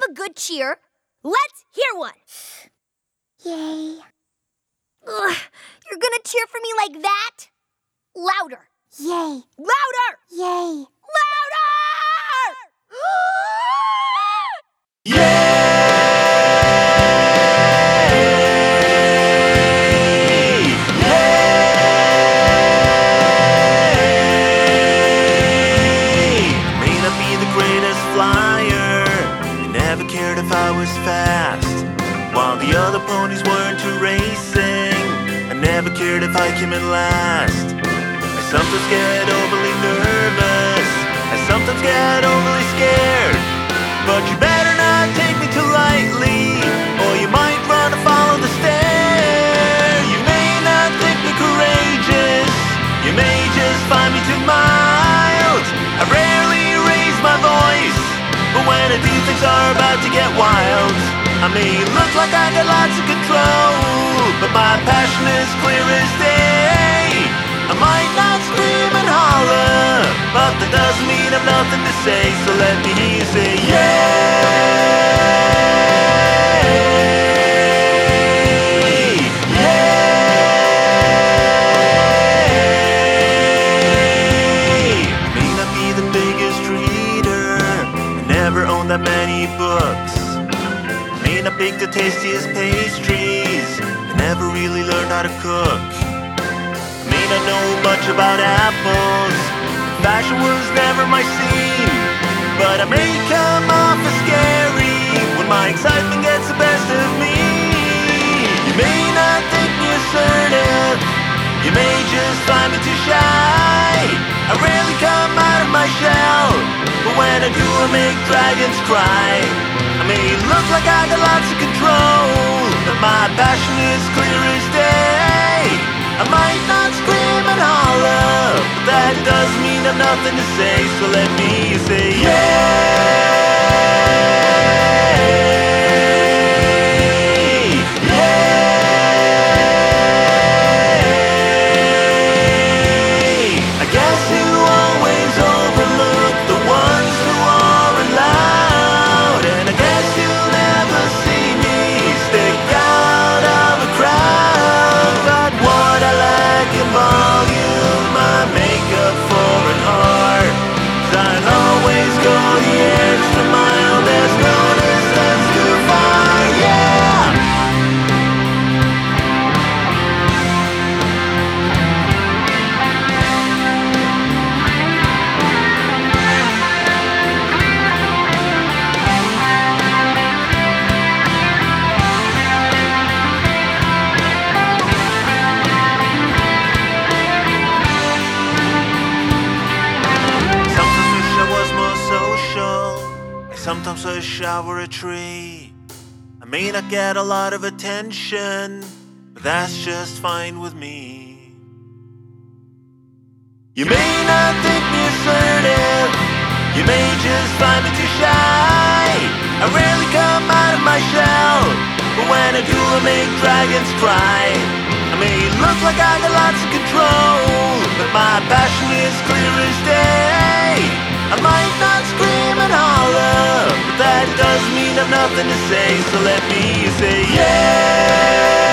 a good cheer? Let's hear one. Yay. Ugh, you're gonna cheer for me like that? Louder. Yay. Louder! Yay. Louder! Cared if I was fast, while the other ponies weren't racing. I never cared if I came in last. I sometimes get overly nervous, I sometimes get overly scared. But you better not take me too lightly, or you might run and follow the stair. You may not think me courageous, you may just find me too mild. I rarely raise my voice, but when I do, things are about to get wild. I may look like I got lots of control, but my passion is clear as day. I might not scream and holler, but that doesn't mean I've nothing to say. So let me hear you say yay, yay. May not be the biggest reader, never owned that many books. May not bake the tastiest pastries, I never really learned how to cook. May not know much about apples, fashion was never my scene. But I may come off as scary when my excitement gets the best of me. You may not think me assertive, you may just find me too shy. I rarely come out of my shell, but when I do, I make dragons cry. I may look like I got lots of control, but my passion is clear as day. I might not scream and holler, but that doesn't mean I've nothing to say. So let me say yay, yay. I guess you always overlook the ones who aren't loud, and I guess you'll never see me stick out of a crowd. But what I lack in volume, I make up for in heart. 'Cause I'd always go the extra mile, there's no distance too far, yeah. Sometimes I shower a tree. I may not get a lot of attention, but that's just fine with me. You may not think me assertive, you may just find me too shy. I rarely come out of my shell, but when I do, I make dragons cry. I may look like I got lots of control, but my passion is clear as day. I might not scream and holler, but that doesn't mean I've nothing to say. So let me say yeah.